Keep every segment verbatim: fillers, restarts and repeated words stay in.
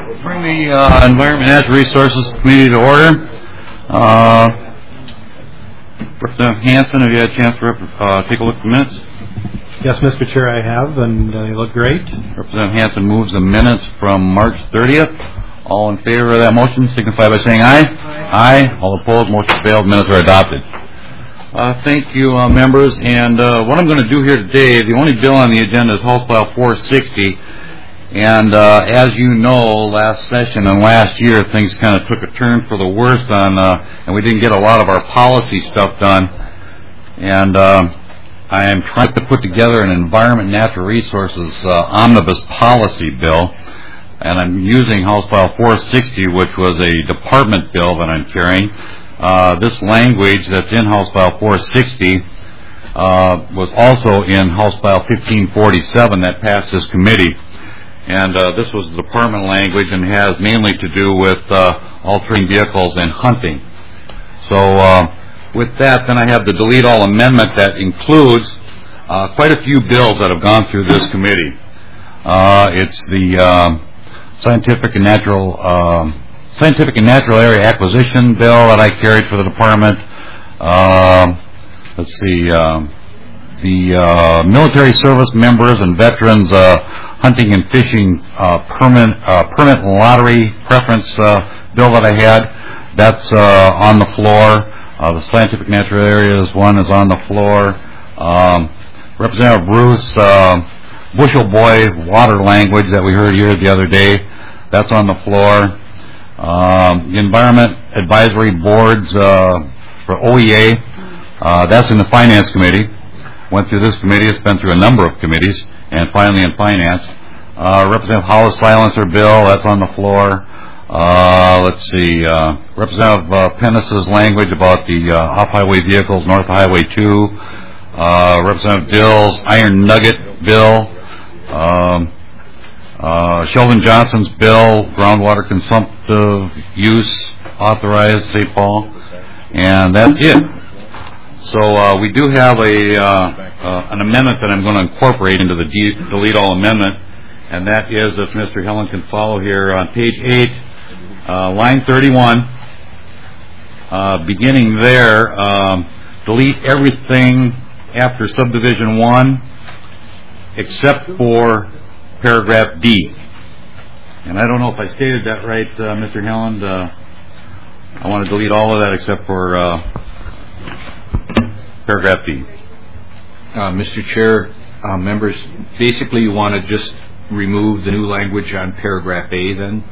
Bring the uh, Environment and Natural Resources Committee to order. Uh, Representative Hanson, have you had a chance to uh, take a look at the minutes? Yes, Mister Chair, I have, and uh, they look great. Representative Hanson moves the minutes from March thirtieth. All in favor of that motion signify by saying aye. Aye. Aye. All opposed, motion failed. Minutes are adopted. Uh, thank you, uh, members. And uh, what I'm going to do here today, the only bill on the agenda is House File four sixty. And uh, as you know, last session and last year, things kind of took a turn for the worse on, uh, and we didn't get a lot of our policy stuff done. And uh, I am trying to put together an Environment and Natural Resources uh, omnibus policy bill. And I'm using House File four sixty, which was a department bill that I'm carrying. Uh, this language that's in House File four sixty uh, was also in House File fifteen forty-seven that passed this committee. And uh, this was the department language and has mainly to do with uh, all-terrain vehicles and hunting. So uh, with that, then I have the delete all amendment that includes uh, quite a few bills that have gone through this committee. Uh, it's the uh, scientific and natural uh, scientific and natural area acquisition bill that I carried for the department. Uh, let's see, uh, the uh, military service members and veterans uh, hunting and fishing uh, permit uh, permit lottery preference uh, bill that I had. That's uh, on the floor. Uh, the scientific natural areas one is on the floor. Um, Representative Bruce, uh, Bushel Boy water language that we heard here the other day, that's on the floor. Um, the Environment Advisory Boards uh, for O E A, uh, that's in the Finance Committee. Went through this committee. It's been through a number of committees, and finally in Finance. Uh, Representative Howell's silencer bill, that's on the floor. Uh, let's see, uh, Representative uh, Pennis's language about the uh, off-highway vehicles north of Highway two. Uh, Representative Dill's Iron Nugget bill. Um, uh, Sheldon Johnson's bill, groundwater consumptive use authorized, Saint Paul. And that's it. So uh, we do have a uh, uh, an amendment that I'm going to incorporate into the de- delete all amendment, and that is, if Mister Helen can follow here, on page eight, uh, line thirty-one, uh, beginning there, um, delete everything after subdivision one except for paragraph D. And I don't know if I stated that right, uh, Mister Helen. Uh, I want to delete all of that except for uh, paragraph D. Uh, Mister Chair, uh, members, basically you want to just remove the new language on paragraph A then,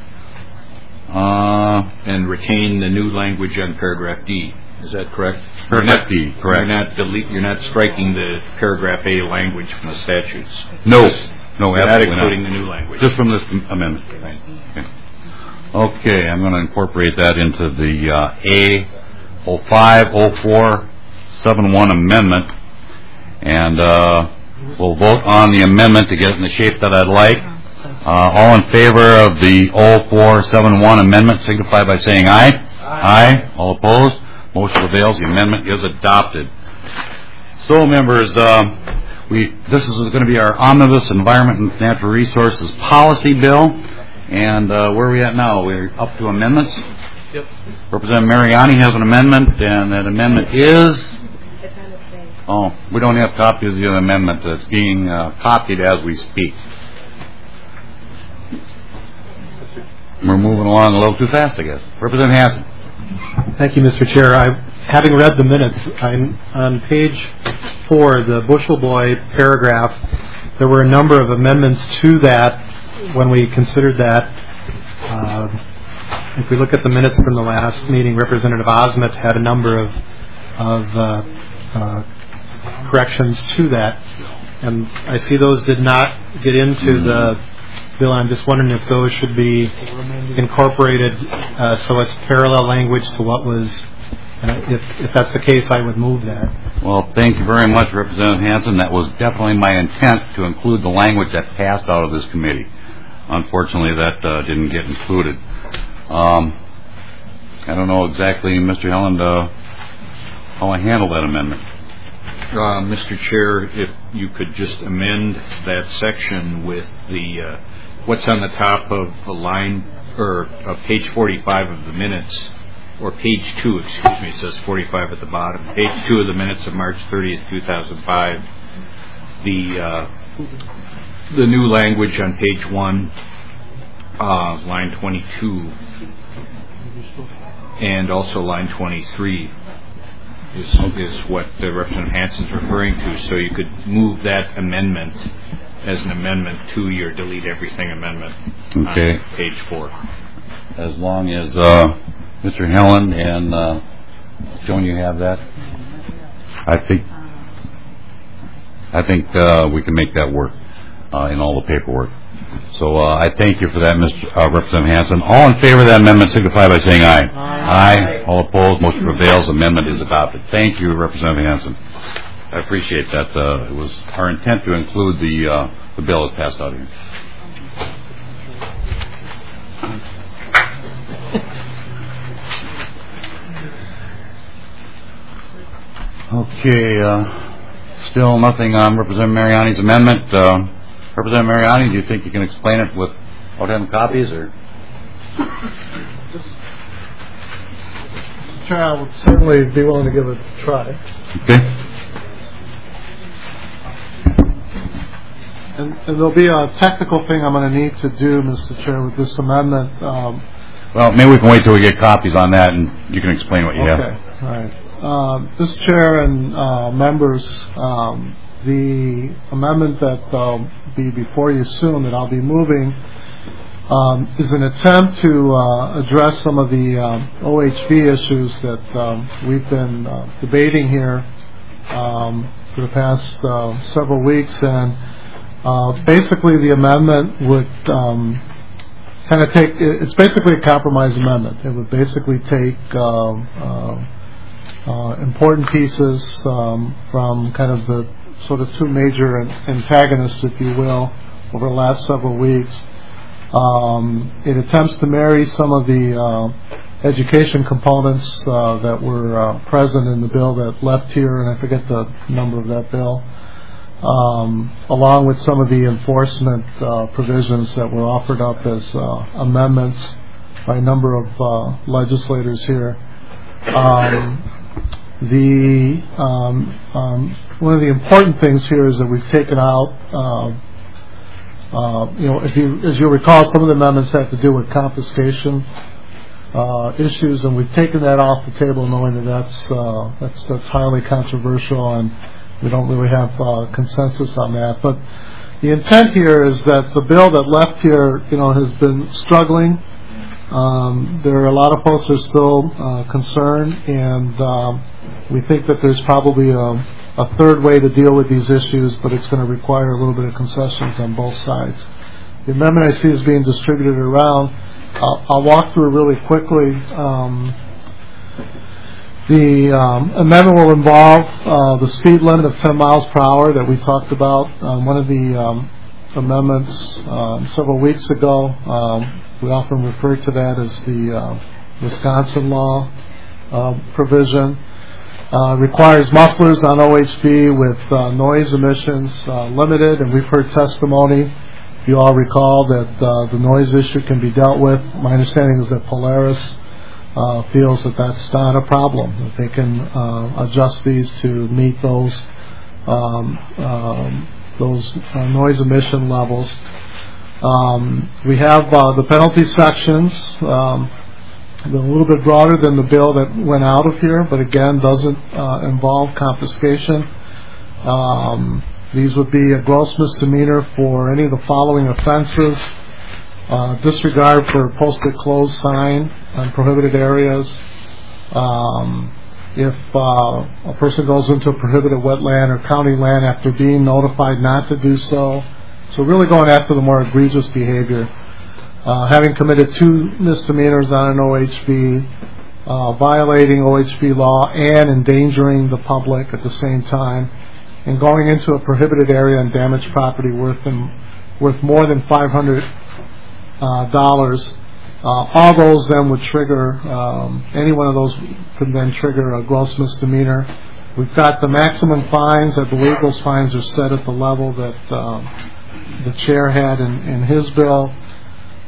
uh, and retain the new language on paragraph D. Is that correct? Paragraph D, correct. You're not delete. You're not striking the paragraph A language from the statutes. No, just, no, you're absolutely not including not. the new language. Just from this amendment. Right. Okay. Okay, I'm going to incorporate that into the uh, A oh five oh four seventy-one amendment, and uh, we'll vote on the amendment to get it in the shape that I'd like. Uh, all in favor of the oh four seventy-one amendment signify by saying aye. Aye. Aye. All opposed? Motion prevails. The amendment is adopted. So, members, uh, we this is going to be our omnibus Environment and Natural Resources policy bill, and uh, where are we at now? We're up to amendments. Yep. Representative Mariani has an amendment, and that amendment is. Oh, we don't have copies of the amendment that's being uh, copied as we speak. We're moving along a little too fast, I guess. Representative Hanson. Thank you, Mister Chair. I, having read the minutes, I'm on page four, the Bushel Boy paragraph. There were a number of amendments to that when we considered that. Uh, if we look at the minutes from the last meeting, Representative Osment had a number of of uh, uh, corrections to that, and I see those did not get into the bill. I'm just wondering if those should be incorporated uh, so it's parallel language to what was, and if, if that's the case, I would move that. Well, thank you very much, Representative Hanson. That was definitely my intent, to include the language that passed out of this committee. Unfortunately, that uh, didn't get included. Um, I don't know exactly, Mister Helen, uh, how I handle that amendment. Uh, Mister Chair, if you could just amend that section with the uh, what's on the top of the line or uh, page forty-five of the minutes, or page two, excuse me, it says forty-five at the bottom, page two of the minutes of March thirtieth, two thousand five, the uh, the new language on page one, uh, line twenty-two, and also line twenty-three is, is what the Representative Hansen's referring to. So you could move that amendment as an amendment to your delete everything amendment Okay. on page four. As long as uh, Mister Helen and uh, Joan, you have that, I think I think uh, we can make that work uh, in all the paperwork. So uh, I thank you for that, Mister Uh, Representative Hansen. All in favor of that amendment signify by saying aye. Aye. Aye. All opposed, motion prevails. Amendment is adopted. Thank you, Representative Hansen. I appreciate that. Uh, it was our intent to include the uh, the bill as passed out here. Okay. Uh, still nothing on Representative Mariani's amendment. Uh, Representative Mariani, do you think you can explain it without having copies, or? Chair, I would certainly be willing to give it a try. Okay. And, and there'll be a technical thing I'm going to need to do, Mister Chair, with this amendment. Um, Well, maybe we can wait till we get copies on that, and you can explain what you okay. have. All right. Uh, Mister Chair and uh, members, um, the amendment that will be before you soon, that I'll be moving, um, is an attempt to uh, address some of the um, O H V issues that um, we've been uh, debating here um, for the past uh, several weeks. And uh, basically the amendment would um, kind of take, it's basically a compromise amendment. It would basically take um, uh, uh, important pieces um, from kind of the sort of two major antagonists, if you will, over the last several weeks. Um, it attempts to marry some of the uh, education components uh, that were uh, present in the bill that left here, and I forget the number of that bill, um, along with some of the enforcement uh, provisions that were offered up as uh, amendments by a number of uh, legislators here. Um, the um, um, one of the important things here is that we've taken out, uh, uh, you know, if you, as you recall, some of the amendments have to do with confiscation uh, issues, and we've taken that off the table, knowing that that's uh, that's that's highly controversial, and we don't really have uh, consensus on that. But the intent here is that the bill that left here, you know, has been struggling. Um, there are a lot of folks that are still uh, concerned, and um, we think that there's probably a, a third way to deal with these issues, but it's going to require a little bit of concessions on both sides. The amendment I see is being distributed around. I'll, I'll walk through it really quickly. Um, the um, amendment will involve uh, the speed limit of ten miles per hour that we talked about. Um, one of the um, amendments um, several weeks ago, um, we often refer to that as the uh, Wisconsin law uh, provision. Uh, requires mufflers on O H V with uh, noise emissions uh, limited, and we've heard testimony. If you all recall that uh, the noise issue can be dealt with. My understanding is that Polaris uh, feels that that's not a problem, that they can uh, adjust these to meet those um, um, those uh, noise emission levels. Um, we have uh, the penalty sections. Um, a little bit broader than the bill that went out of here, but again doesn't uh, involve confiscation. Um, these would be a gross misdemeanor for any of the following offenses: uh, disregard for posted closed sign on prohibited areas. Um, if uh, a person goes into a prohibited wetland or county land after being notified not to do so, so really going after the more egregious behavior. Uh, having committed two misdemeanors on an O H V, uh, violating O H V law and endangering the public at the same time, and going into a prohibited area and damaged property worth them, worth more than five hundred dollars. Uh, all those then would trigger, um, any one of those could then trigger a gross misdemeanor. We've got the maximum fines. I believe those fines are set at the level that uh, the chair had in, in his bill.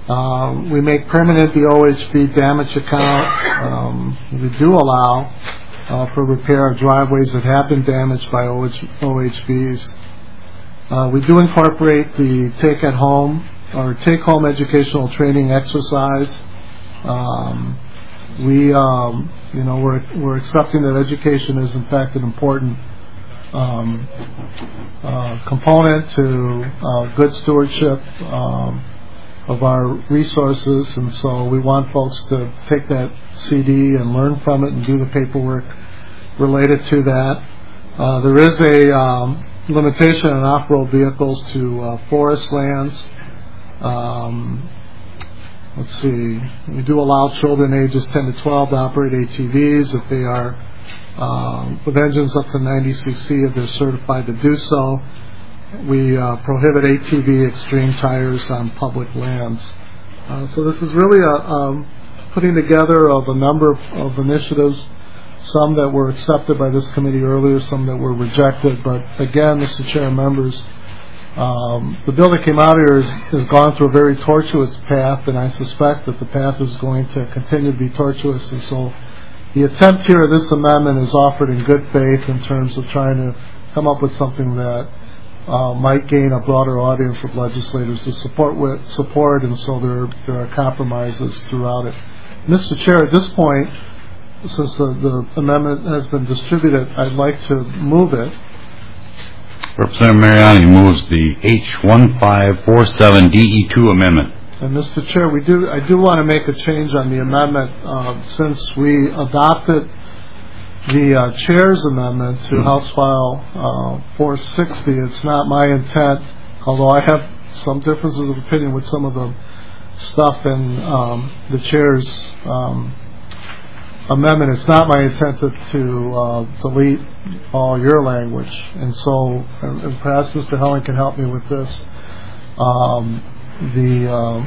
Uh, we make permanent the O H V damage account. Um, we do allow uh, for repair of driveways that have been damaged by O H Vs. Uh, we do incorporate the take at home or take home educational training exercise. Um, we, um, you know, we're we're accepting that education is in fact an important um, uh, component to uh, good stewardship um, of our resources, and so we want folks to take that C D and learn from it and do the paperwork related to that. Uh, there is a um, limitation on off-road vehicles to uh, forest lands. Um, let's see, we do allow children ages ten to twelve to operate A T Vs if they are um, with engines up to ninety c c if they're certified to do so. We uh, prohibit A T V extreme tires on public lands. Uh, so this is really a um, putting together of a number of, of initiatives, some that were accepted by this committee earlier, some that were rejected. But again, Mister Chair and members, um, the bill that came out here has, has gone through a very tortuous path, and I suspect that the path is going to continue to be tortuous. And so the attempt here of this amendment is offered in good faith in terms of trying to come up with something that Uh, might gain a broader audience of legislators to support with support, and so there there are compromises throughout it. Mister Chair, at this point, since the, the amendment has been distributed, I'd like to move it. Representative Mariani moves the H one five four seven D E two amendment. And Mister Chair, we do I do want to make a change on the amendment uh, since we adopted the uh, chair's amendment to House File uh, four sixty. It's not my intent, although I have some differences of opinion with some of the stuff in um, the chair's um, amendment. It's not my intent to, to uh, delete all your language, and so, and, and perhaps Mister Helling can help me with this. Um, the uh,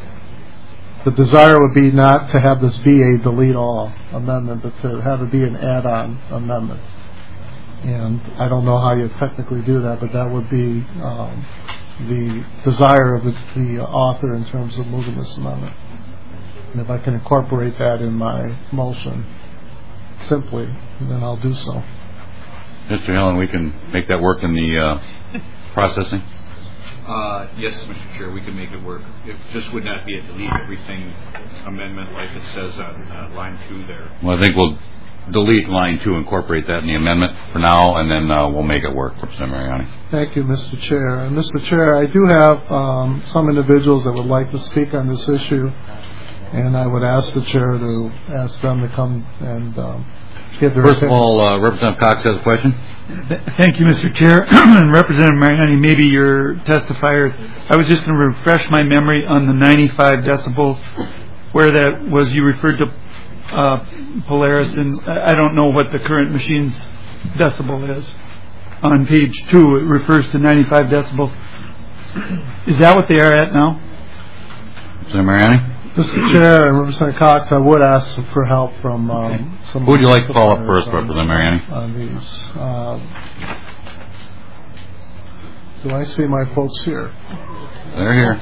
The desire would be not to have this be a delete all amendment, but to have it be an add-on amendment. And I don't know how you technically do that, but that would be um, the desire of the, the author in terms of moving this amendment. And if I can incorporate that in my motion simply, then I'll do so. Mister Helen, we can make that work in the uh, processing? Uh, yes, Mister Chair, we can make it work. It just would not be a delete everything amendment like it says on uh, line two there. Well, I think we'll delete line two, incorporate that in the amendment for now, and then uh, we'll make it work, Representative Mariani. Thank you, Mister Chair. And Mister Chair, I do have um, some individuals that would like to speak on this issue, and I would ask the Chair to ask them to come and um, give their First of all, uh, Representative Cox has a question. Thank you, Mister Chair. And Representative Mariani, maybe your testifiers, I was just going to refresh my memory on the ninety-five decibels, where that was, you referred to uh, Polaris, and I don't know what the current machine's decibel is. On page two, it refers to ninety-five decibels. Is that what they are at now? Representative Mariani? Mister Chair and Representative Cox, I would ask for help from um, okay. some. Who would you like to call up first, on, Representative Mariani? On these, uh, do I see my folks here? They're here.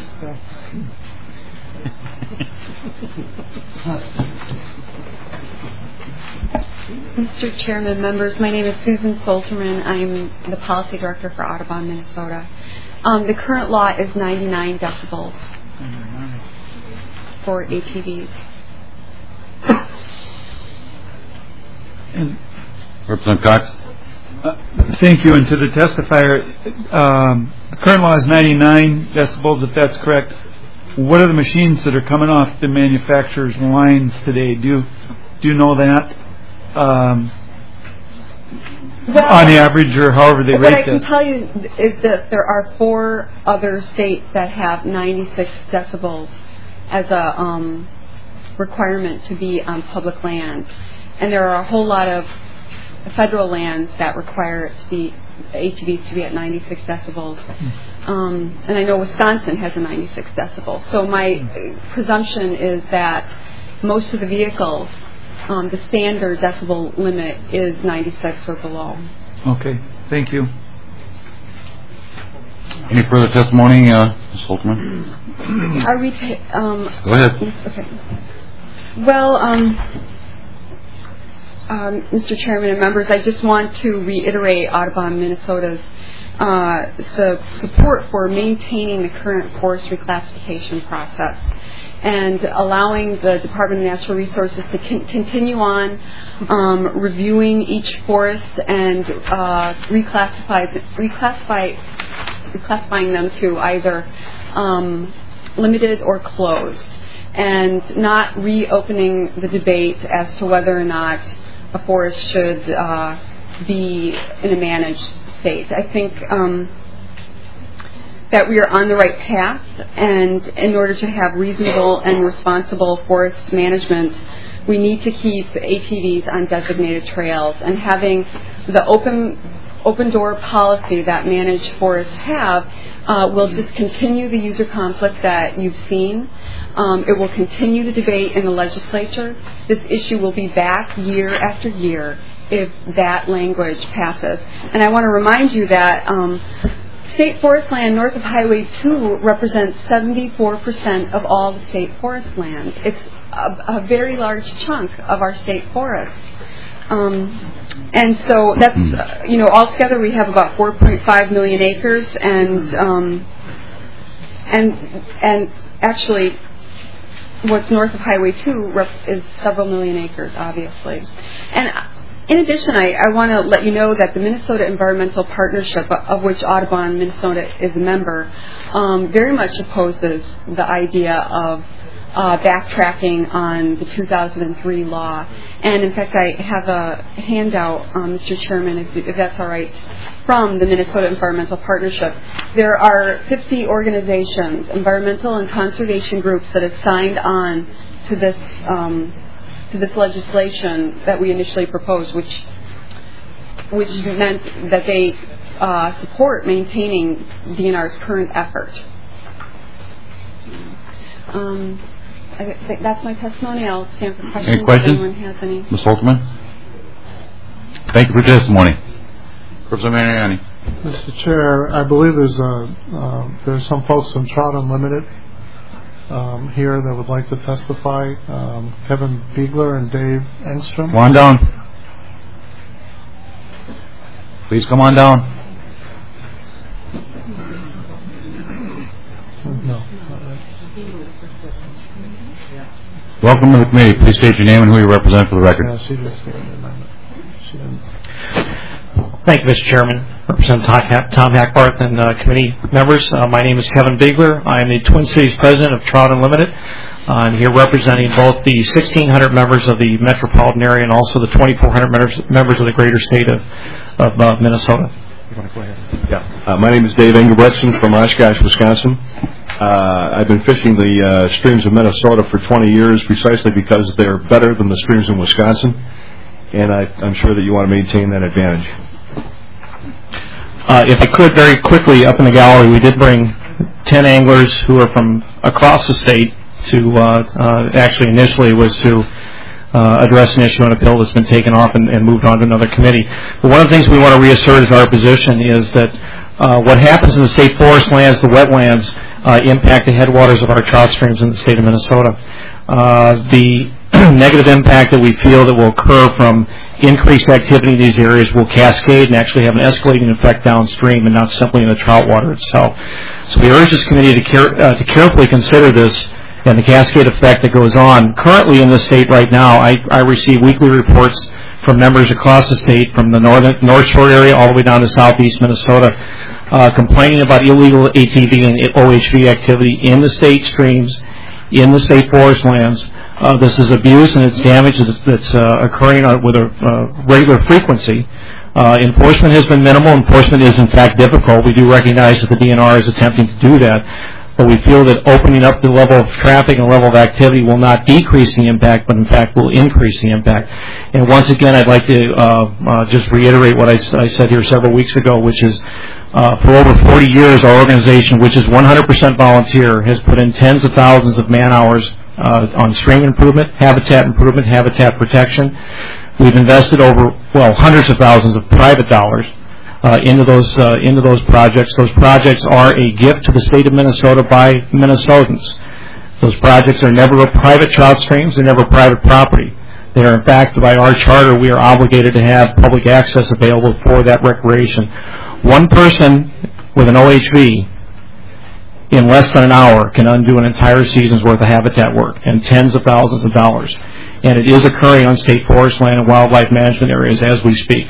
Mister Chairman, members, my name is Susan Solterman. I'm the Policy Director for Audubon, Minnesota. Um, the current law is ninety-nine decibels. For A T Vs. And Representative Cox? Uh, thank you. And to the testifier, um, the current law is ninety-nine decibels, if that's correct. What are the machines that are coming off the manufacturer's lines today? Do you, do you know that? Um, well, on average, or however they rate this? What I can tell you is that there are four other states that have ninety-six decibels as a um, requirement to be on public land. And there are a whole lot of federal lands that require it to be, A T Vs to be at ninety-six decibels. Um, and I know Wisconsin has a ninety-six decibel. So my presumption is that most of the vehicles, um, the standard decibel limit is ninety-six or below. Okay, thank you. Any further testimony? Uh Miz Holterman? Are we, ta- um... Go ahead. Okay. Well, um, um, Mister Chairman and members, I just want to reiterate Audubon, Minnesota's uh, su- support for maintaining the current forest reclassification process and allowing the Department of Natural Resources to con- continue on um, reviewing each forest and uh, reclassify, reclassify, reclassifying them to either um, limited or closed, and not reopening the debate as to whether or not a forest should uh, be in a managed state. I think um, that we are on the right path, and in order to have reasonable and responsible forest management, we need to keep A T Vs on designated trails, and having the open open door policy that managed forests have uh, will just continue the user conflict that you've seen. Um, it will continue the debate in the legislature. This issue will be back year after year if that language passes. And I want to remind you that um, state forest land north of Highway two represents seventy-four percent of all the state forest land. It's a, a very large chunk of our state forests. Um, and so that's, uh, you know, altogether we have about four point five million acres, and um, and and actually what's north of Highway two rep- is several million acres, obviously. And in addition, I, I want to let you know that the Minnesota Environmental Partnership, of which Audubon, Minnesota is a member, um, very much opposes the idea of uh, backtracking on the two thousand three law. And in fact, I have a handout, um, Mister Chairman, if, if that's all right, from the Minnesota Environmental Partnership. There are fifty organizations, environmental and conservation groups, that have signed on to this um, to this legislation that we initially proposed, which which meant that they uh, support maintaining D N R's current effort. Um, I think that's my testimony. I'll stand for questions. Any questions? If anyone has any. Miz Holterman? Thank you for your testimony. Representative Mariani. Mister Chair, I believe there's a, uh, there's some folks from Trout Unlimited um, here that would like to testify. Um, Kevin Biegler and Dave Engstrom. Come on down. Please come on down. No. Welcome to the committee. Please state your name and who you represent for the record. Yeah, she just did it. She didn't. Thank you, Mister Chairman. Representative Tom Hackbarth and uh, committee members. Uh, my name is Kevin Biegler. I am the Twin Cities president of Trout Unlimited. Uh, I'm here representing both the sixteen hundred members of the metropolitan area and also the twenty-four hundred members, members of the greater state of, of uh, Minnesota. You want to go ahead? Yeah. Uh, my name is Dave Engelbretson from Oshkosh, Wisconsin. Uh, I've been fishing the uh, streams of Minnesota for twenty years precisely because they're better than the streams in Wisconsin, and I, I'm sure that you want to maintain that advantage. Uh, if I could, very quickly, up in the gallery, we did bring ten anglers who are from across the state to, uh, uh, actually initially was to uh, address an issue on a bill that's been taken off and, and moved on to another committee. But one of the things we want to reassert as our position is that uh, what happens in the state forest lands, the wetlands, uh, impact the headwaters of our trout streams in the state of Minnesota. Uh, the negative impact that we feel that will occur from increased activity in these areas will cascade and actually have an escalating effect downstream and not simply in the trout water itself. So we urge this committee to, care, uh, to carefully consider this and the cascade effect that goes on. Currently in the state right now, I, I receive weekly reports from members across the state, from the northern, North Shore area all the way down to southeast Minnesota, uh, complaining about illegal A T V and O H V activity in the state streams, in the state forest lands. Uh, this is abuse and it's damage that's, that's uh, occurring with a uh, regular frequency. Uh, enforcement has been minimal. Enforcement is, in fact, difficult. We do recognize that the D N R is attempting to do that, but we feel that opening up the level of traffic and level of activity will not decrease the impact, but, in fact, will increase the impact. And once again, I'd like to uh, uh, just reiterate what I, I said here several weeks ago, which is uh, for over forty years, our organization, which is one hundred percent volunteer, has put in tens of thousands of man-hours Uh, on stream improvement, habitat improvement, habitat protection. We've invested over, well, hundreds of thousands of private dollars uh, into those uh, into those projects. Those projects are a gift to the state of Minnesota by Minnesotans. Those projects are never private trout streams. They're never private property. They are, in fact, by our charter, we are obligated to have public access available for that recreation. One person with an O H V in less than an hour can undo an entire season's worth of habitat work and tens of thousands of dollars. And it is occurring on state forest land and wildlife management areas as we speak.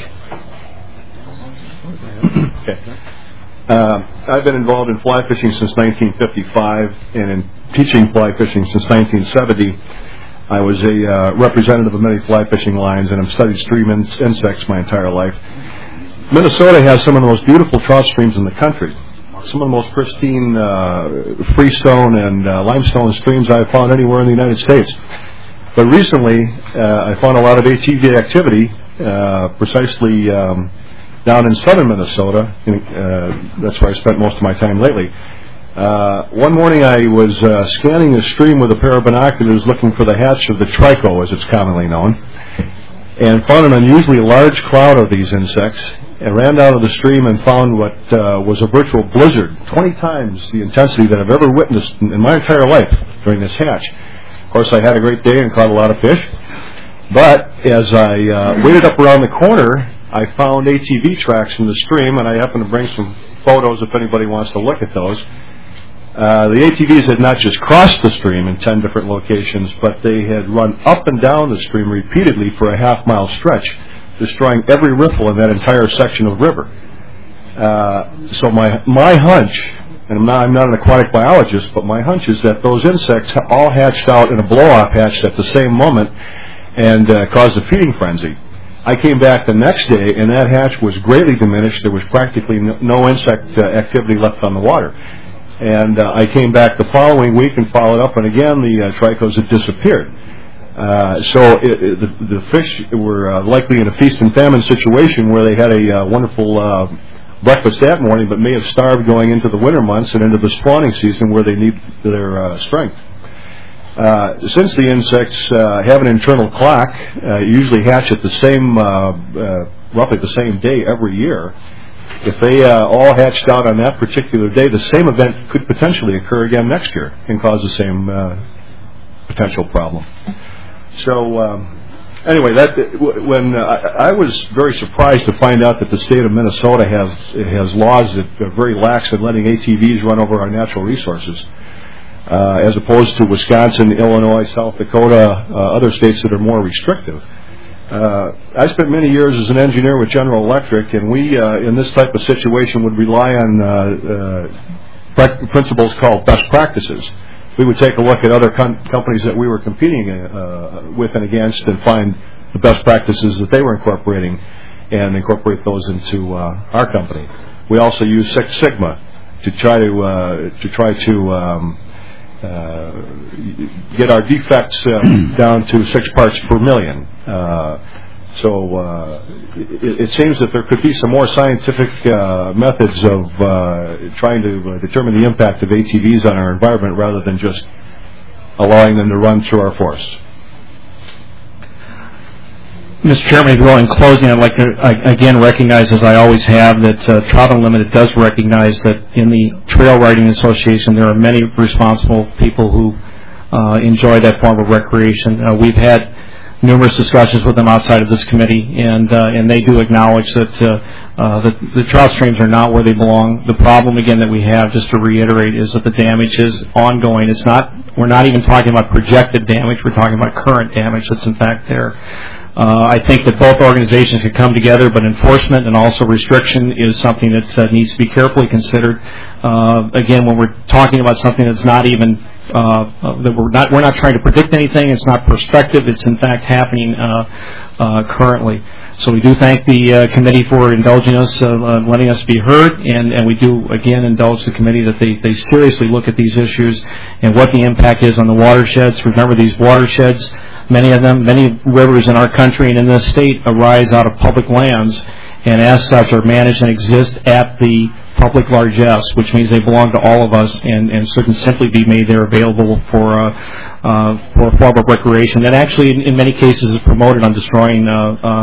Okay. Uh, I've been involved in fly fishing since nineteen fifty-five and in teaching fly fishing since nineteen seventy. I was a uh, representative of many fly fishing lines and have studied stream in- insects my entire life. Minnesota has some of the most beautiful trout streams in the country. Some of the most pristine uh, freestone and uh, limestone streams I've found anywhere in the United States. But recently, uh, I found a lot of A T V activity, uh, precisely um, down in southern Minnesota. Uh, that's where I spent most of my time lately. Uh, one morning I was uh, scanning a stream with a pair of binoculars looking for the hatch of the trico, as it's commonly known, and found an unusually large cloud of these insects, and ran down to the stream and found what uh, was a virtual blizzard, twenty times the intensity that I've ever witnessed in, in my entire life during this hatch. Of course, I had a great day and caught a lot of fish, but as I uh, waited up around the corner, I found A T V tracks in the stream, and I happened to bring some photos if anybody wants to look at those. Uh, the A T Vs had not just crossed the stream in ten different locations, but they had run up and down the stream repeatedly for a half-mile stretch, destroying every riffle in that entire section of river. Uh, so my my hunch, and I'm not, I'm not an aquatic biologist, but my hunch is that those insects all hatched out in a blow-off hatch at the same moment and uh, caused a feeding frenzy. I came back the next day, and that hatch was greatly diminished. There was practically no, no insect uh, activity left on the water. And uh, I came back the following week and followed up, and again the uh, tricos had disappeared. Uh, so it, it, the, the fish were uh, likely in a feast and famine situation where they had a uh, wonderful uh, breakfast that morning, but may have starved going into the winter months and into the spawning season where they need their uh, strength. Uh, since the insects uh, have an internal clock, uh, usually hatch at the same, uh, uh, roughly the same day every year. If they uh, all hatched out on that particular day, the same event could potentially occur again next year and cause the same uh, potential problem. So, um, anyway, that when uh, I was very surprised to find out that the state of Minnesota has has laws that are very lax in letting A T Vs run over our natural resources, uh, as opposed to Wisconsin, Illinois, South Dakota, uh, other states that are more restrictive. Uh, I spent many years as an engineer with General Electric, and we, uh, in this type of situation, would rely on uh, uh, principles called best practices. We would take a look at other com- companies that we were competing uh, with and against and find the best practices that they were incorporating and incorporate those into uh, our company. We also use Six Sigma to try to uh, to try to um, uh, get our defects uh, down to six parts per million. Uh, so uh, it, it seems that there could be some more scientific uh, methods of uh, trying to uh, determine the impact of A T Vs on our environment rather than just allowing them to run through our forests. Mister Chairman, well, in closing, I'd like to uh, again recognize, as I always have, that uh, Trout Unlimited does recognize that in the Trail Riding Association there are many responsible people who uh, enjoy that form of recreation. Uh, we've had numerous discussions with them outside of this committee, and uh, and they do acknowledge that uh, uh, the, the trout streams are not where they belong. The problem, again, that we have, just to reiterate, is that the damage is ongoing. It's not. We're not even talking about projected damage. We're talking about current damage that's in fact there. Uh, I think that both organizations could come together, but enforcement and also restriction is something that uh, needs to be carefully considered. Uh, again, when we're talking about something that's not even uh, uh, that we're not we're not trying to predict anything. It's not prospective. It's in fact happening uh, uh, currently. So we do thank the uh, committee for indulging us, uh, uh, letting us be heard, and, and we do again indulge the committee that they, they seriously look at these issues and what the impact is on the watersheds. Remember, these watersheds, many of them, many rivers in our country and in this state arise out of public lands, and as such are managed and exist at the public largesse, which means they belong to all of us and, and shouldn't simply be made there available for uh, uh, for a form of recreation that actually in, in many cases is promoted on destroying uh, uh,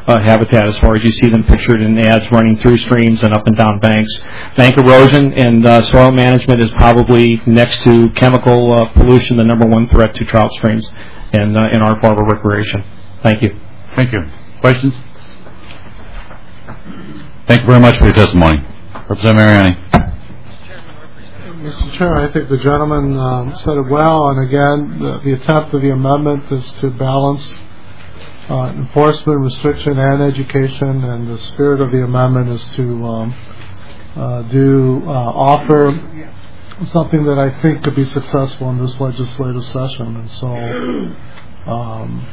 uh, habitat as far as you see them pictured in ads running through streams and up and down banks. Bank erosion and uh, soil management is probably, next to chemical uh, pollution, the number one threat to trout streams and uh, in our Harbor recreation. Thank you. Thank you. Questions? Thank you very much for your testimony. Representative Mariani. Mister Chair, I think the gentleman um, said it well, and again, the, the attempt of the amendment is to balance uh, enforcement, restriction, and education, and the spirit of the amendment is to um, uh, do uh, offer something that I think could be successful in this legislative session. And so, um,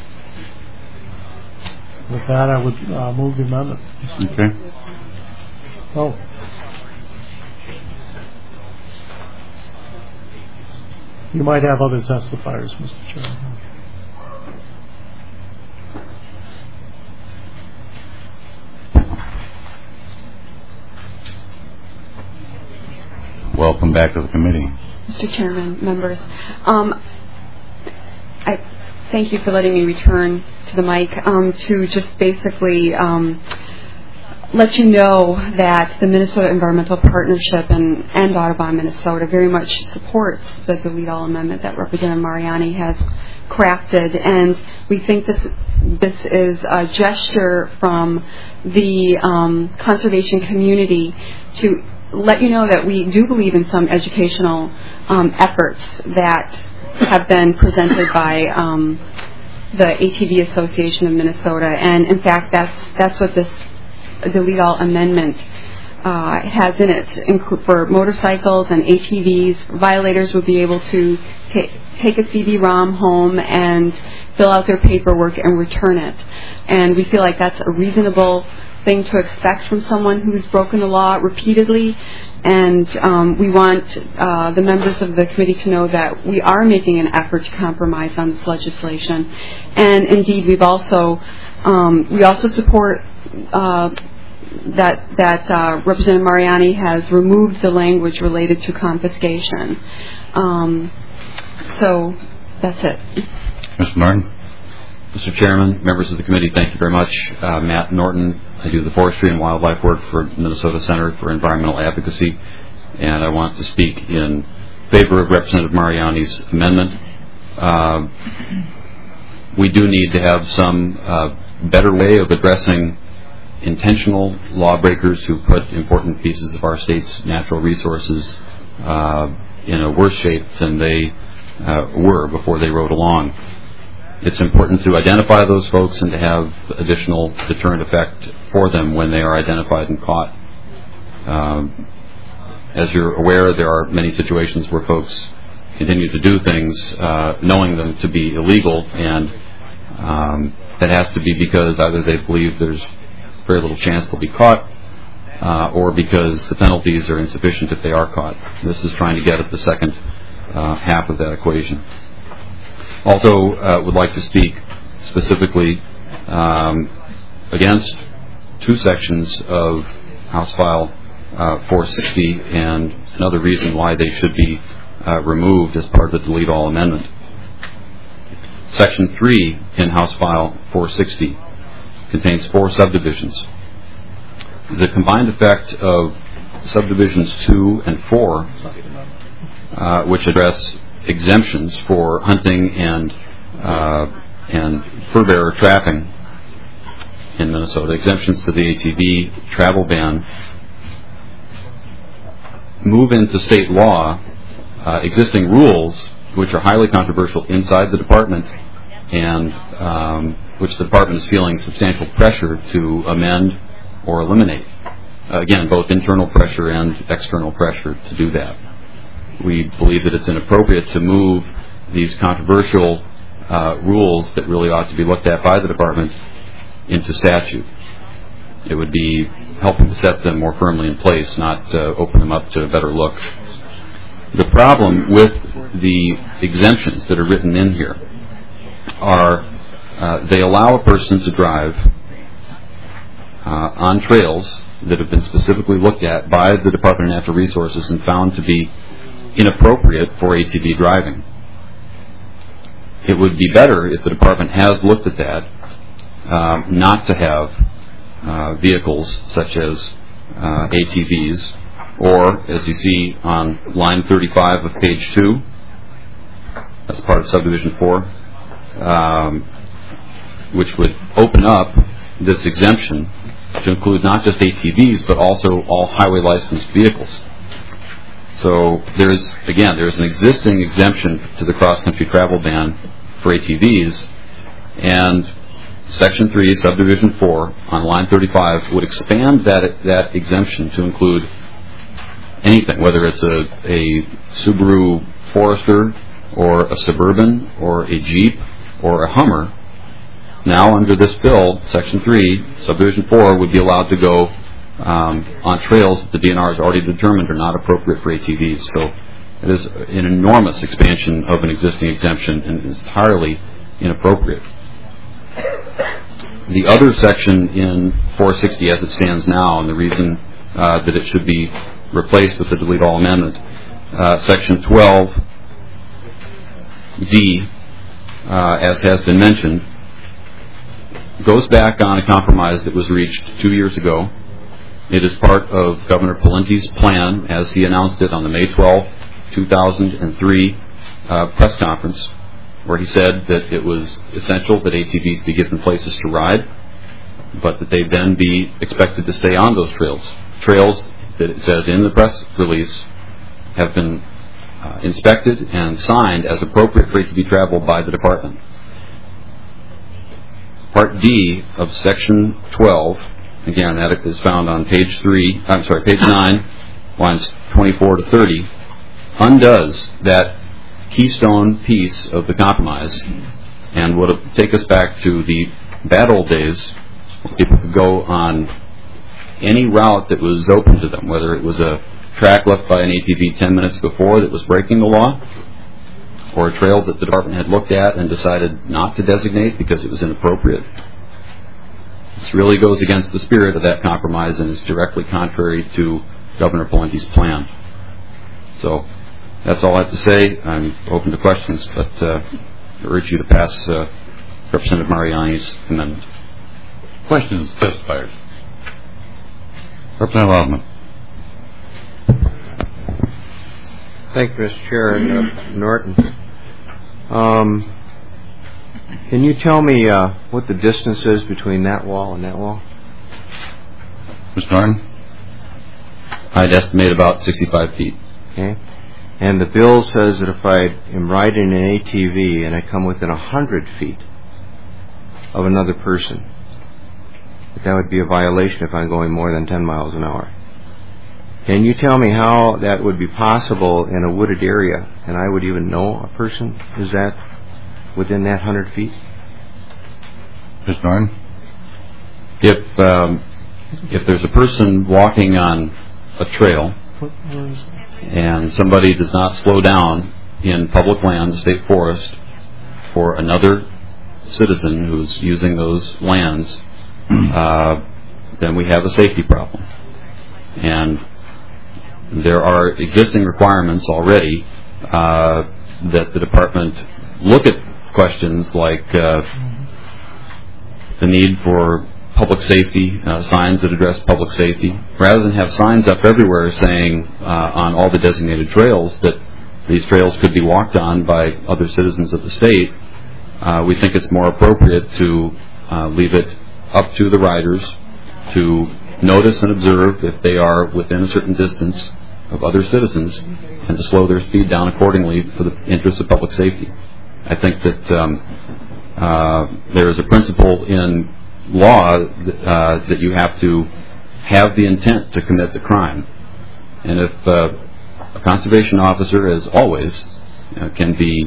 with that, I would uh, move the amendment. Okay. Oh. You might have other testifiers, Mister Chairman. Welcome back to the committee. Mister Chairman, members, um, I thank you for letting me return to the mic um, to just basically um, let you know that the Minnesota Environmental Partnership and, and Audubon Minnesota very much supports the Delete All amendment that Representative Mariani has crafted, and we think this this is a gesture from the um, conservation community to let you know that we do believe in some educational um, efforts that have been presented by um, the A T V Association of Minnesota, and in fact that's that's what this Delete All amendment uh, has in it. Inclu- for motorcycles and A T Vs, violators would be able to ta- take a C D ROM home and fill out their paperwork and return it. And we feel like that's a reasonable thing to expect from someone who's broken the law repeatedly. And um, we want uh, the members of the committee to know that we are making an effort to compromise on this legislation. And indeed, we've also um, we also support uh, that that uh, Representative Mariani has removed the language related to confiscation. Um, so that's it. Mister Norton. Mister Chairman, members of the committee, thank you very much. Uh, Matt Norton. I do the forestry and wildlife work for Minnesota Center for Environmental Advocacy, and I want to speak in favor of Representative Mariani's amendment. Uh, we do need to have some uh, better way of addressing intentional lawbreakers who put important pieces of our state's natural resources uh, in a worse shape than they uh, were before they rode along. It's important to identify those folks and to have additional deterrent effect for them when they are identified and caught. Um, as you're aware, there are many situations where folks continue to do things uh, knowing them to be illegal, and um, that has to be because either they believe there's very little chance they'll be caught, uh, or because the penalties are insufficient if they are caught. This is trying to get at the second uh, half of that equation. Also, uh, would like to speak specifically um, against two sections of House File uh, four sixty and another reason why they should be uh, removed as part of the Delete All amendment. Section three in House File four sixty contains four subdivisions. The combined effect of subdivisions two and four, uh, which address exemptions for hunting and uh, and fur bearer trapping in Minnesota, exemptions to the A T V travel ban, move into state law uh, existing rules which are highly controversial inside the department and um, which the department is feeling substantial pressure to amend or eliminate. Uh, again, both internal pressure and external pressure to do that. We believe that it's inappropriate to move these controversial uh, rules that really ought to be looked at by the department into statute. It would be helping to set them more firmly in place, not uh, open them up to a better look. The problem with the exemptions that are written in here are uh, they allow a person to drive uh, on trails that have been specifically looked at by the Department of Natural Resources and found to be inappropriate for A T V driving. It would be better if the department has looked at that uh, not to have uh, vehicles such as uh, A T Vs, or, as you see on line thirty-five of page two, that's part of subdivision four, um, which would open up this exemption to include not just A T Vs, but also all highway licensed vehicles. So there's, again, there's an existing exemption to the cross-country travel ban for A T Vs, and Section three, Subdivision four, on line thirty-five, would expand that that exemption to include anything, whether it's a, a Subaru Forester or a Suburban or a Jeep or a Hummer. Now, under this bill, Section three, Subdivision four, would be allowed to go um, on trails that the D N R has already determined are not appropriate for A T Vs. So it is an enormous expansion of an existing exemption and is entirely inappropriate. The other section in four sixty as it stands now, and the reason uh, that it should be replaced with the delete all amendment, uh, Section twelve D, uh, as has been mentioned, goes back on a compromise that was reached two years ago. It is part of Governor Pawlenty's plan as he announced it on the May twelfth, two thousand three uh, press conference, where he said that it was essential that A T Vs be given places to ride, but that they then be expected to stay on those trails. Trails that it says in the press release have been uh, inspected and signed as appropriate for A T V travel by the department. Part D of Section twelve, again, that is found on page three, I'm sorry, page nine, lines twenty-four to thirty, undoes that keystone piece of the compromise and would take us back to the bad old days. People could go on any route that was open to them, whether it was a track left by an A T V ten minutes before that was breaking the law, or a trail that the department had looked at and decided not to designate because it was inappropriate. This really goes against the spirit of that compromise and is directly contrary to Governor Pawlenty's plan. So that's all I have to say. I'm open to questions, but uh, I urge you to pass uh, Representative Mariani's amendment. Questions, testifiers? Representative Osmond. Thank you, Mister Chair, and uh, Norton. Um, can you tell me uh, what the distance is between that wall and that wall? Mister Norton? I'd estimate about sixty-five feet. Okay. And the bill says that if I am riding an A T V and I come within one hundred feet of another person, that that would be a violation if I'm going more than ten miles an hour. Can you tell me how that would be possible in a wooded area and I would even know a person is that within that one hundred feet? Mister Norton? If, um, if there's a person walking on a trail and somebody does not slow down in public land, the state forest, for another citizen who's using those lands, uh, then we have a safety problem. And there are existing requirements already uh, that the department look at questions like uh, the need for public safety, uh, signs that address public safety, rather than have signs up everywhere saying uh, on all the designated trails that these trails could be walked on by other citizens of the state. Uh, we think it's more appropriate to uh, leave it up to the riders to notice and observe if they are within a certain distance of other citizens and to slow their speed down accordingly for the interests of public safety. I think that um, uh, there is a principle in law that, uh, that you have to have the intent to commit the crime. And if uh, a conservation officer, as always, uh, can be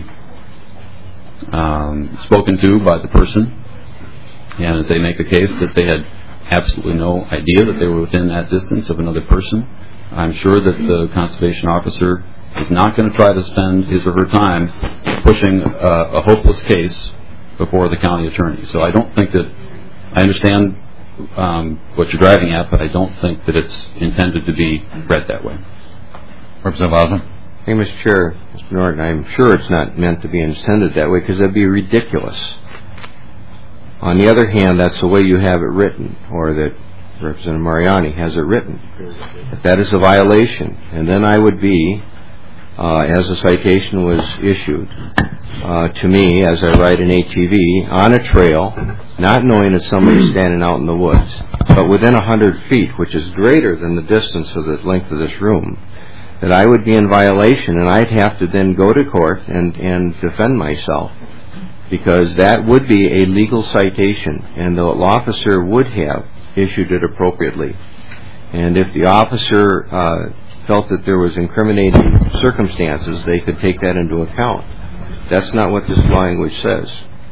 um, spoken to by the person, and if they make a case that they had absolutely no idea that they were within that distance of another person, I'm sure that the conservation officer is not going to try to spend his or her time pushing a, a hopeless case before the county attorney. So I don't think that, I understand um, what you're driving at, but I don't think that it's intended to be read that way. Representative Osmond? Hey, Mister Chair, Mister Norton, I'm sure it's not meant to be intended that way because that would be ridiculous. On the other hand, that's the way you have it written, or that Representative Mariani has it written. If that is a violation, and then I would be, uh, as the citation was issued uh, to me, as I ride an A T V, on a trail, not knowing that somebody's standing out in the woods, but within one hundred feet, which is greater than the distance of the length of this room, that I would be in violation, and I'd have to then go to court and, and defend myself, because that would be a legal citation, and the officer would have issued it appropriately. And if the officer uh, felt that there was incriminating circumstances, they could take that into account. That's not what this language says.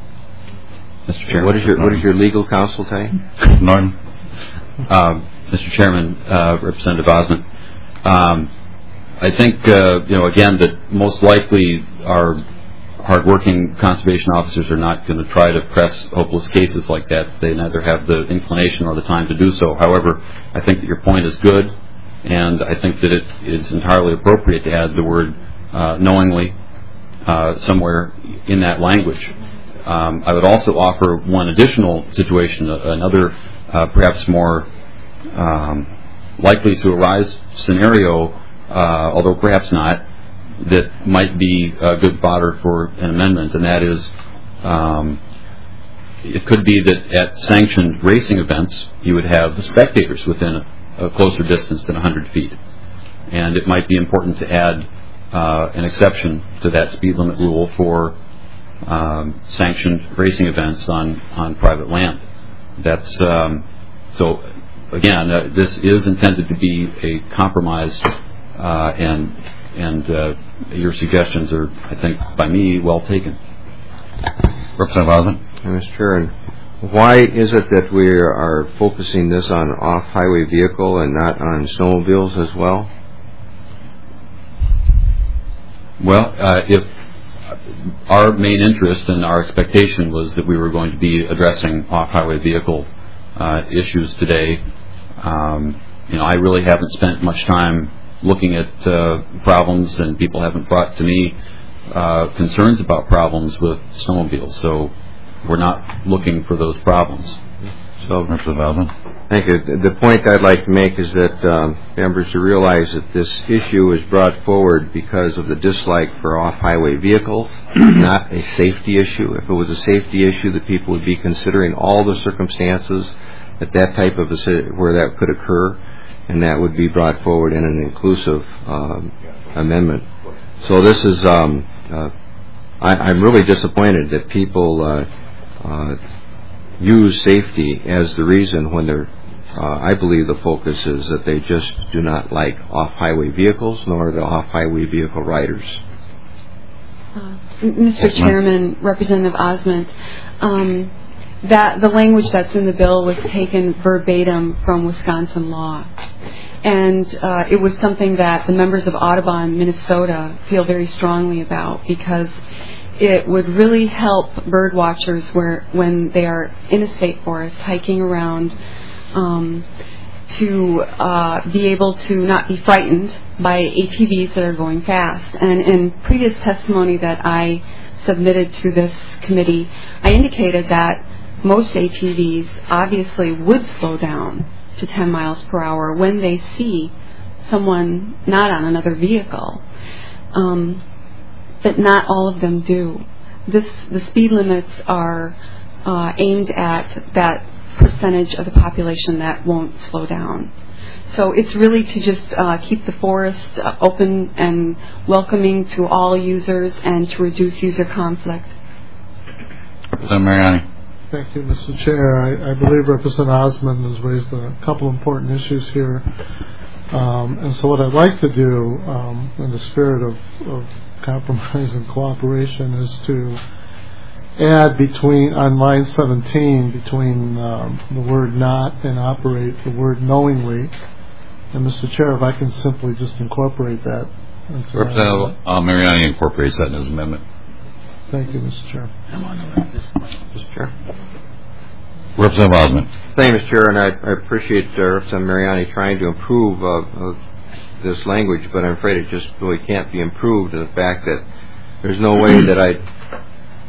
Mister Chairman. What is your, what does your legal counsel tell you? Norton. Uh, Mister Chairman, uh, Representative Osment, um, I think, uh, you know, again, that most likely our hardworking conservation officers are not going to try to press hopeless cases like that. They neither have the inclination or the time to do so. However, I think that your point is good, and I think that it is entirely appropriate to add the word uh, knowingly uh, somewhere in that language. Um, I would also offer one additional situation, another uh, perhaps more um, likely to arise scenario, uh, although perhaps not, that might be uh, good fodder for an amendment, and that is um, it could be that at sanctioned racing events you would have the spectators within a, a closer distance than one hundred feet. And it might be important to add uh, an exception to that speed limit rule for um, sanctioned racing events on, on private land. That's um, so, again, uh, this is intended to be a compromise, uh, and And uh, your suggestions are, I think, by me, well taken. Representative Osment. Mister Chair, why is it that we are focusing this on off-highway vehicle and not on snowmobiles as well? Well, uh, if our main interest and our expectation was that we were going to be addressing off-highway vehicle uh, issues today, um, you know, I really haven't spent much time looking at uh, problems, and people haven't brought to me uh, concerns about problems with snowmobiles. So we're not looking for those problems. So, Representative Osment. thank you. The point I'd like to make is that um, members to realize that this issue is brought forward because of the dislike for off-highway vehicles, not a safety issue. If it was a safety issue, the people would be considering all the circumstances that that type of a, where that could occur, and that would be brought forward in an inclusive um, amendment. So this is, um, uh, I, I'm really disappointed that people uh, uh, use safety as the reason when they're, uh, I believe the focus is that they just do not like off-highway vehicles nor the off-highway vehicle riders. Uh, Mister Chairman, Representative Osment, um, that the language that's in the bill was taken verbatim from Wisconsin law. And uh, it was something that the members of Audubon, Minnesota, feel very strongly about, because it would really help bird watchers where, when they are in a state forest hiking around, um, to uh, be able to not be frightened by A T Vs that are going fast. And in previous testimony that I submitted to this committee, I indicated that most A T Vs obviously would slow down to ten miles per hour when they see someone not on another vehicle. Um, but not all of them do. This, the speed limits are uh, aimed at that percentage of the population that won't slow down. So it's really to just uh, keep the forest uh, open and welcoming to all users and to reduce user conflict. Representative Mariani. Thank you, Mister Chair. I, I believe Representative Osmond has raised a couple important issues here. Um, and so what I'd like to do, um, in the spirit of, of compromise and cooperation, is to add between, on line seventeen, between um, the word not and operate, the word knowingly. And Mister Chair, if I can simply just incorporate that. Representative uh, Mariani incorporates that in his amendment. Thank you, Mister Chair. Mister Chair. Representative Osment. Thank you, Mister Chair, and I, I appreciate uh, Representative Mariani trying to improve uh, uh, this language, but I'm afraid it just really can't be improved to the fact that there's no way that I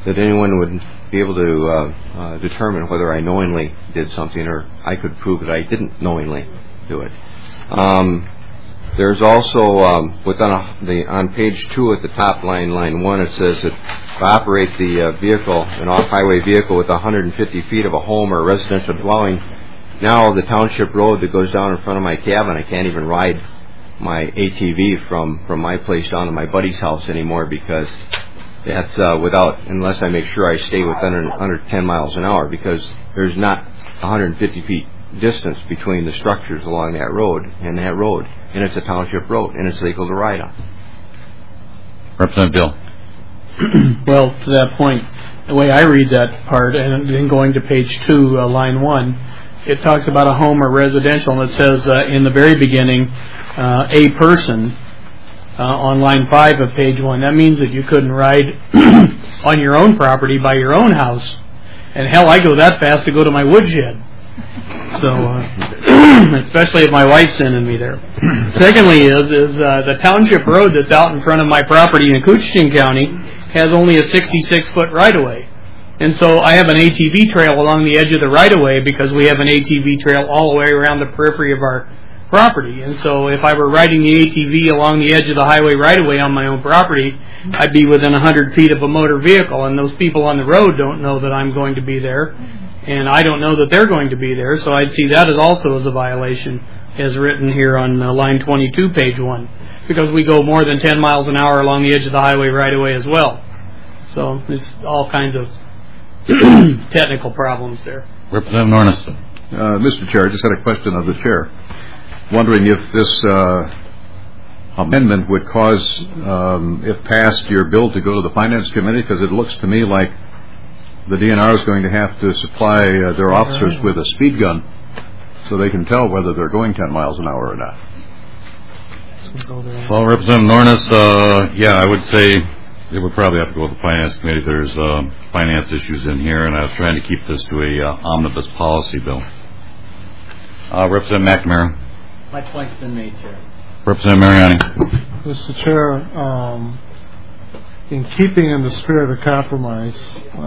that anyone would be able to uh, uh, determine whether I knowingly did something or I could prove that I didn't knowingly do it. Um, there's also um, within a, the on page two at the top line, line one, it says that if I operate the uh, vehicle, an off-highway vehicle, with one hundred fifty feet of a home or a residential dwelling, now the township road that goes down in front of my cabin, I can't even ride my A T V from, from my place down to my buddy's house anymore, because that's uh, without, unless I make sure I stay within under ten miles an hour, because there's not one hundred fifty feet distance between the structures along that road and that road, and it's a township road, and it's legal to ride on. Representative Bill. Well, to that point, the way I read that part, and then going to page two, uh, line one, it talks about a home or residential, and it says uh, in the very beginning, uh, a person. Uh, on line five of page one, that means that you couldn't ride on your own property by your own house. And hell, I go that fast to go to my woodshed. So, uh, especially if my wife's sending me there. Secondly, is is uh, the township road that's out in front of my property in Coochin County has only a sixty-six foot right-of-way. And so I have an A T V trail along the edge of the right-of-way, because we have an A T V trail all the way around the periphery of our property. And so if I were riding the A T V along the edge of the highway right-of-way on my own property, I'd be within one hundred feet of a motor vehicle, and those people on the road don't know that I'm going to be there, and I don't know that they're going to be there, so I'd see that as also as a violation, as written here on uh, line twenty-two, page one, because we go more than ten miles an hour along the edge of the highway right-of-way as well. So there's all kinds of technical problems there. Representative Nornis. Uh, Mister Chair, I just had a question of the chair. Wondering if this uh, amendment would cause, um, if passed, your bill to go to the Finance Committee, because it looks to me like the D N R is going to have to supply uh, their officers with a speed gun so they can tell whether they're going ten miles an hour or not. Well, Representative Nornis, uh, yeah, I would say it would probably have to go to the Finance Committee. There's uh, finance issues in here, and I was trying to keep this to a uh, omnibus policy bill. Uh, Representative McNamara. My point's been made, Chair. Representative Mariani. Mister Chair, um, in keeping in the spirit of compromise,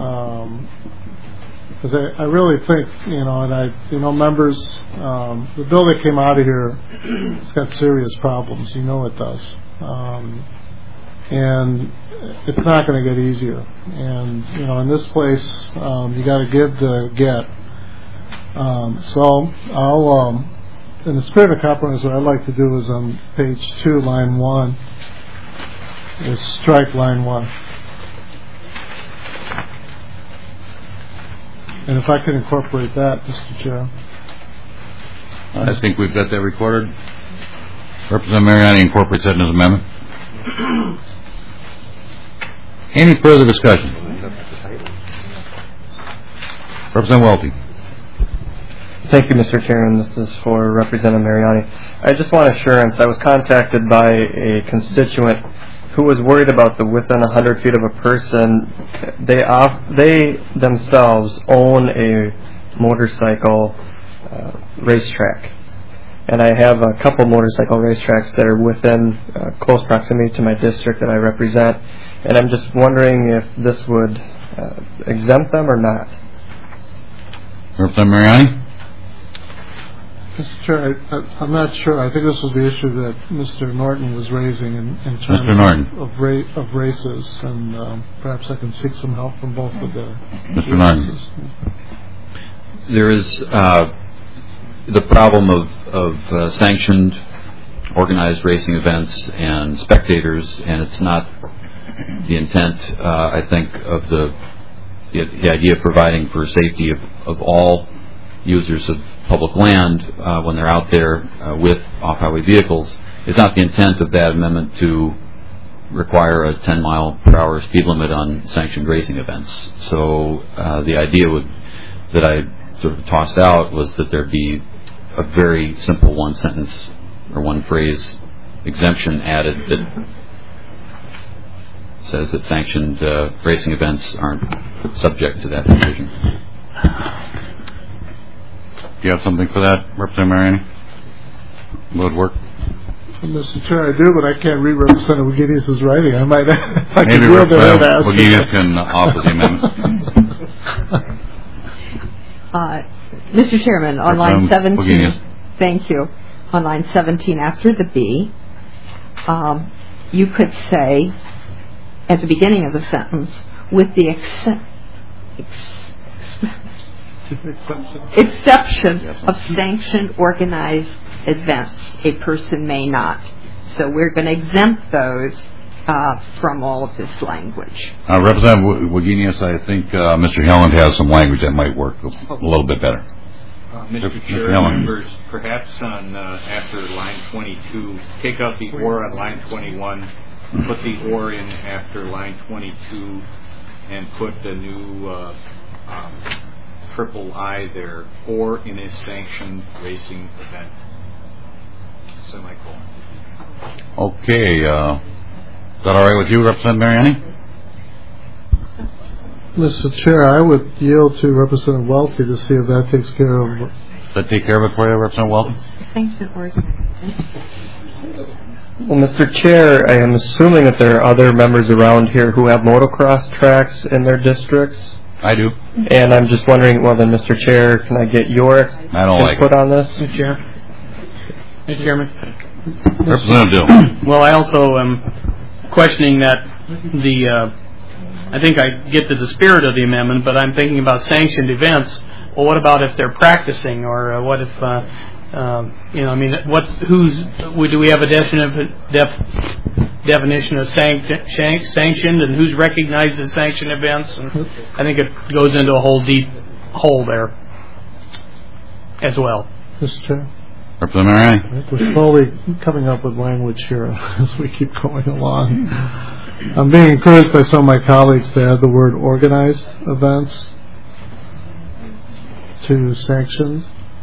because um, I, I really think, you know, and I, you know, members, um, the bill that came out of here, it's got serious problems. You know it does. Um, and it's not going to get easier. And, you know, in this place, um, you got to give to get. Um, so I'll... Um, in the spirit of compromise, what I'd like to do is on page two, line one, is strike line one. And if I could incorporate that, Mister Chair. I think we've got that recorded. Representative Mariani incorporates that in his amendment. Any further discussion? Representative Welty. Thank you, Mister Chairman. This is for Representative Mariani. I just want assurance. I was contacted by a constituent who was worried about the within one hundred feet of a person. They off, they themselves own a motorcycle uh, racetrack. And I have a couple motorcycle racetracks that are within uh, close proximity to my district that I represent. And I'm just wondering if this would uh, exempt them or not. Representative Mariani? Mister Chair, I, I, I'm not sure. I think this was the issue that Mister Norton was raising in, in terms Mister Norton. of, of, ra- of races, and um, perhaps I can seek some help from both of the Mister Norton. There is uh, the problem of, of uh, sanctioned, organized racing events and spectators, and it's not the intent, uh, I think, of the, the the idea of providing for safety of, of all users of public land uh, when they're out there uh, with off-highway vehicles. It's not the intent of that amendment to require a ten mile per hour speed limit on sanctioned racing events. So uh, the idea would, that I sort of tossed out was that there be a very simple one sentence or one phrase exemption added that says that sanctioned uh, racing events aren't subject to that provision. Do you have something for that, Representative Mariani? Would work? Mister Chair, I do, but I can't read Representative Wagenius' writing. I might, if I could Maybe yield to her to Representative ask Wagenius her. can offer the amendment. Uh, Mister Chairman, on line Representative seventeen, Wagenius. thank you. On line seventeen, after the B, um, you could say, at the beginning of the sentence, with the ex- ex- exception of sanctioned organized events, a person may not. So we're going to exempt those uh, from all of this language. Uh, Representative Wagenius, I think uh, Mister Helland has some language that might work a, a little bit better. Uh, Mister Chair, members, perhaps on uh, after line twenty-two, take out the or on line twenty-one, put the or in after line twenty-two, and put the new uh, um, triple I there, or in a sanctioned racing event. Semicolon. Okay. Uh, is that all right with you, Representative Mariani? Mister Chair, I would yield to Representative Welty to see if that takes care of. Does that take care of it for you, Representative Welty? Sanctioned organized. Well, Mister Chair, I am assuming that there are other members around here who have motocross tracks in their districts. I do. And I'm just wondering, well then, Mister Chair, can I get your I don't like input it. on this? Mister Chair. Mister Chairman. Representative Dill. Well, I also am questioning that the, uh, I think I get to the spirit of the amendment, but I'm thinking about sanctioned events. Well, what about if they're practicing, or uh, what if, uh, uh, you know, I mean, what's, who's, do we have a definition, def, definition of sanct, sanctioned, and who's recognized as sanctioned events? And I think it goes into a whole deep hole there as well. Mister Chair? Representative Mariani. We're slowly coming up with language here as we keep going along. I'm being encouraged by some of my colleagues to add the word organized events to sanctions.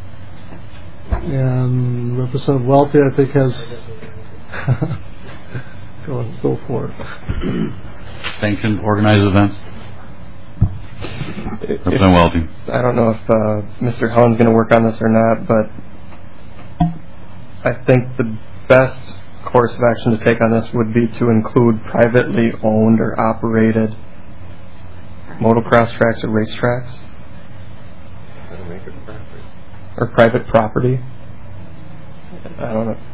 And Representative Welty, I think, has... go, go for it. Sanctioned organized events. Representative Welty. I don't know if uh, Mister Helland's going to work on this or not, but I think the best course of action to take on this would be to include privately owned or operated motocross tracks or racetracks. Or private property. I don't know.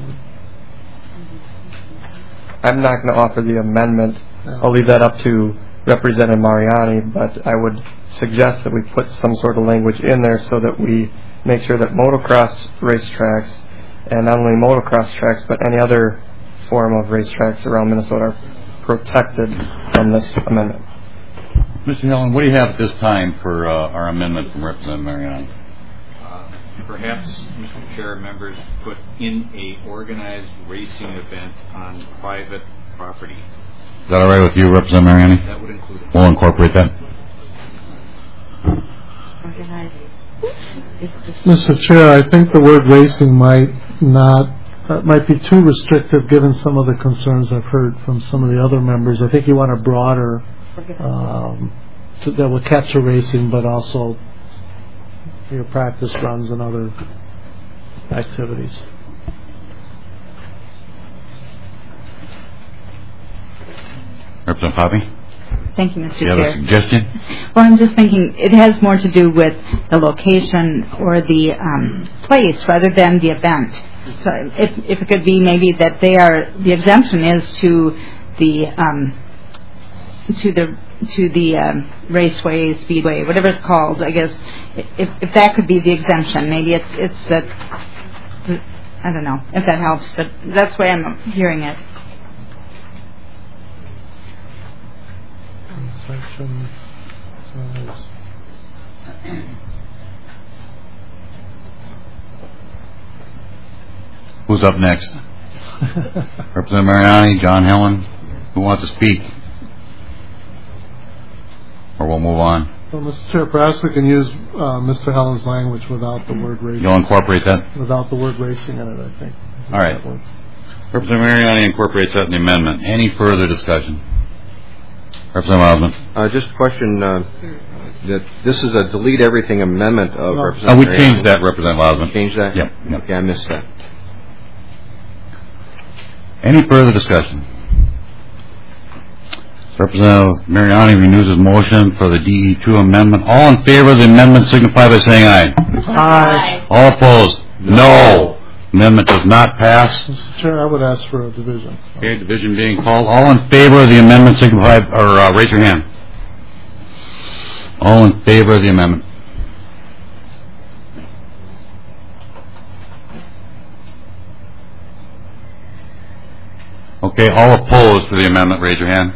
I'm not going to offer the amendment. I'll leave that up to Representative Mariani, but I would suggest that we put some sort of language in there so that we make sure that motocross racetracks, and not only motocross tracks, but any other form of racetracks around Minnesota are protected from this amendment. Mister Helland, what do you have at this time for uh, our amendment from Representative Mariani? Uh, perhaps, Mister Chair, members put in a organized racing event on private property. Is that all right with you, Representative Mariani? That would include it. We'll incorporate that. Organized. Mister Chair, I think the word racing might not, uh, might be too restrictive given some of the concerns I've heard from some of the other members. I think you want a broader, um, to, that will capture racing, but also your practice runs and other activities. Representative Poppy? Thank you, Mister Do you have Chair. a suggestion? Well, I'm just thinking it has more to do with the location or the um, place rather than the event. So if, if it could be maybe that they are, the exemption is to the um, to the to the um, raceway, speedway, whatever it's called. I guess if if that could be the exemption, maybe it's it's that. I don't know if that helps, but that's the way I'm hearing it. Section says, Who's up next? Representative Mariani, John Helen, who wants to speak? Or we'll move on. well, Mister Chair, perhaps we can use uh, Mister Hellen's language without the word racing. You'll incorporate that? Without the word racing in it, I think. All right. Representative Mariani incorporates that in the amendment. Any further discussion? Representative Osmond. Uh, just a question, uh, that this is a delete everything amendment of No. Representative Oh, we Mariani. changed that, Representative Osmond. Changed that? Yep. yep. Okay, I missed that. Any further discussion? Representative Mariani renews his motion for the D E two amendment. All in favor of the amendment signify by saying aye. Aye. All opposed? No. Amendment does not pass. Mister Chair, I would ask for a division. Okay, division being called. All in favor of the amendment signify, or uh, raise your hand. All in favor of the amendment. Okay, all opposed to the amendment, raise your hand.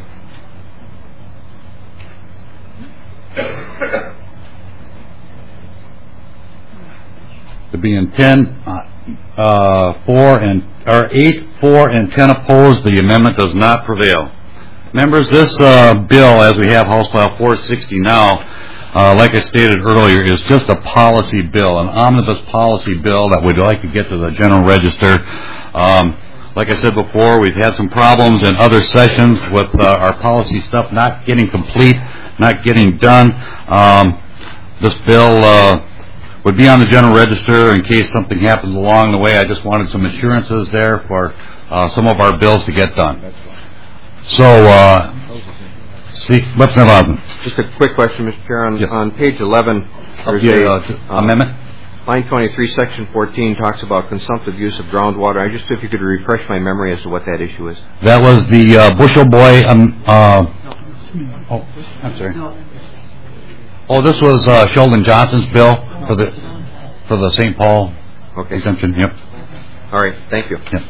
To be in ten, uh, uh, four and or eight, four, and ten opposed, the amendment does not prevail. Members, this uh, bill, as we have House File four sixty now, uh, like I stated earlier, is just a policy bill, an omnibus policy bill that we'd like to get to the General Register. Um, like I said before, we've had some problems in other sessions with uh, our policy stuff not getting complete, not getting done. Um, this bill uh, would be on the General Register in case something happens along the way. I just wanted some assurances there for uh, some of our bills to get done. So, uh, see, Representative Osmond. Just a quick question, Mister Chair. On, yes. on page eleven, there's yeah, a uh, amendment. Line twenty-three, section fourteen talks about consumptive use of groundwater. I just, if you could refresh my memory as to what that issue is. That was the uh, Bushel Boy. Um, uh, oh, I'm sorry. Oh, this was uh, Sheldon Johnson's bill for the for the Saint Paul okay. exemption. Yep. All right. Thank you. Yep.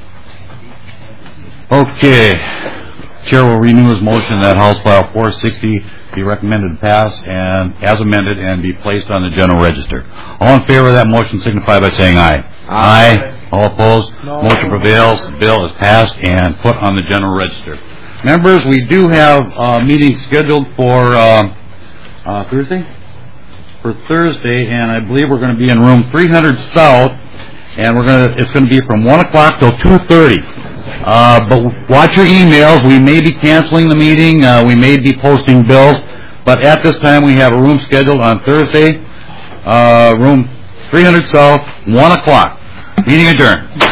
Okay. Chair will renew his motion that House File four sixty be recommended to pass and as amended and be placed on the General Register. All in favor of that motion signify by saying aye. Aye. Aye. All opposed? No. Motion prevails. The bill is passed and put on the General Register. Members, we do have a meeting scheduled for uh, uh, Thursday? For Thursday, and I believe we're going to be in room three hundred South, and we're going to, it's going to be from one o'clock till two thirty. Uh, but watch your emails. We may be canceling the meeting. Uh, we may be posting bills. But at this time, we have a room scheduled on Thursday, uh, room three hundred South, one o'clock. Meeting adjourned.